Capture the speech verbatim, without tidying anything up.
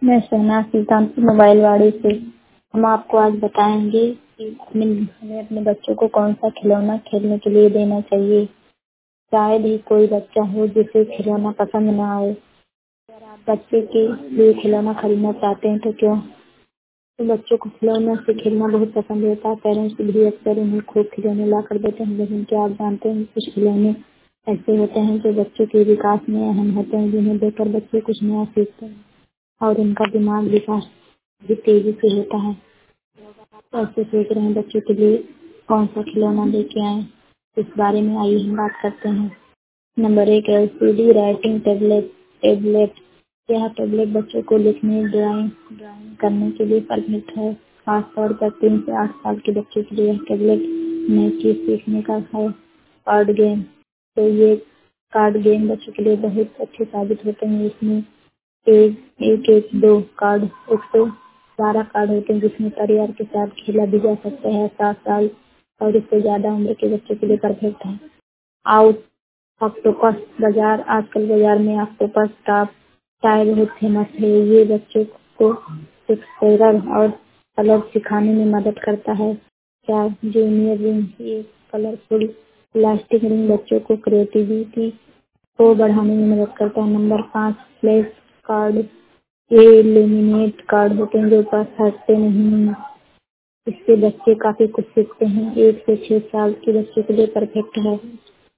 मैं शहनाज सुल्तानपुर मोबाइल वाड़ी से। हम आपको आज बताएंगे कि अपने हमें अपने बच्चों को कौन सा खिलौना खेलने के लिए देना चाहिए। शायद ही कोई बच्चा हो जिसे खिलौना पसंद न आए। अगर आप बच्चे के लिए खिलौना खरीदना चाहते हैं तो क्यों तो बच्चों को खिलौनों से खेलना बहुत पसंद होता है। पेरेंट्स भी अक्सर उन्हें खूब खिलौने ला कर देते हैं, लेकिन क्या आप जानते हैं कुछ खिलौने ऐसे होते हैं जो बच्चों के विकास में अहम होते हैं, जिन्हें देखकर बच्चे कुछ नया सीखते हैं और उनका दिमाग विकास भी तेजी से होता है। तो ऐसे सोच रहे हैं बच्चों के लिए कौन सा खिलौना लेके आए, इस बारे में आइए हम बात करते हैं। नंबर एक, एलसीडी राइटिंग टैबलेट टैबलेट यह टैबलेट बच्चों को लिखने, ड्राइंग ड्राइंग करने के लिए परफेक्ट है। खासतौर पर तीन से आठ साल के बच्चों के लिए यह टैबलेट नई चीज सीखने का है। कार्ड गेम, तो ये कार्ड गेम बच्चों के लिए बहुत अच्छे साबित होते हैं। इसमें एक एक एक दो कार्ड एक सौ बारह कार्ड होते हैं, जिसमें परिवार के साथ खेला भी जा सकता है। सात साल और इससे ज्यादा उम्र के बच्चों के लिए परफेक्ट है। आउट ऑक्टोपस बाजार, आजकल बाजार में ऑक्टोपस का चाय बहुत फेमस है। ये बच्चों को पिक्चरल और कलर सिखाने में मदद करता है। चार, जूनियर रिंग, ये कलरफुल प्लास्टिक रिंग बच्चों को क्रिएटिविटी को बढ़ाने में मदद करता है। नंबर पाँच, फ्लैश कार्ड, ये लेमिनेट कार्ड होते हैं जो पास हटते नहीं हैं। इससे बच्चे काफी कुछ सीखते हैं। एक से छह साल के बच्चों के लिए परफेक्ट है।